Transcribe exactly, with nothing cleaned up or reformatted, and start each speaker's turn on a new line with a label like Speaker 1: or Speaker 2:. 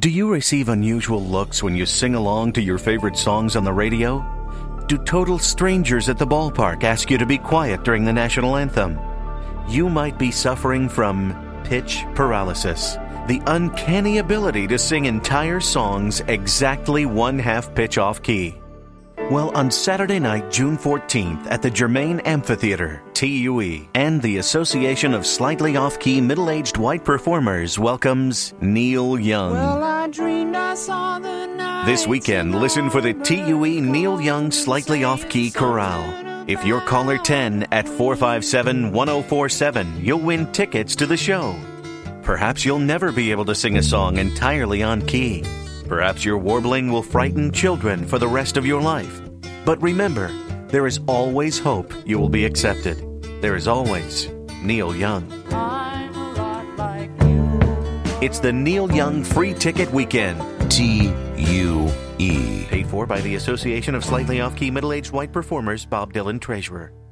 Speaker 1: Do you receive unusual looks when you sing along to your favorite songs on the radio? Do total strangers at the ballpark ask you to be quiet during the national anthem? You might be suffering from pitch paralysis, the uncanny ability to sing entire songs exactly one half pitch off key. Well, on Saturday night, June fourteenth, at the Germain Amphitheater, T U E, and the Association of Slightly Off-Key Middle-Aged White Performers welcomes Neil Young.
Speaker 2: Well, I dreamed I saw the night.
Speaker 1: This weekend, listen for the T U E Neil Young Slightly Off-Key Chorale. If you're caller ten at four five seven, one oh four seven, you'll win tickets to the show. Perhaps you'll never be able to sing a song entirely on key. Perhaps your warbling will frighten children for the rest of your life. But remember, there is always hope you will be accepted. There is always Neil Young.
Speaker 2: I'm a lot like you.
Speaker 1: It's the Neil Young Free Ticket Weekend.
Speaker 3: T U E.
Speaker 1: Paid for by the Association of Slightly Off-Key Middle-Aged White Performers, Bob Dylan, Treasurer.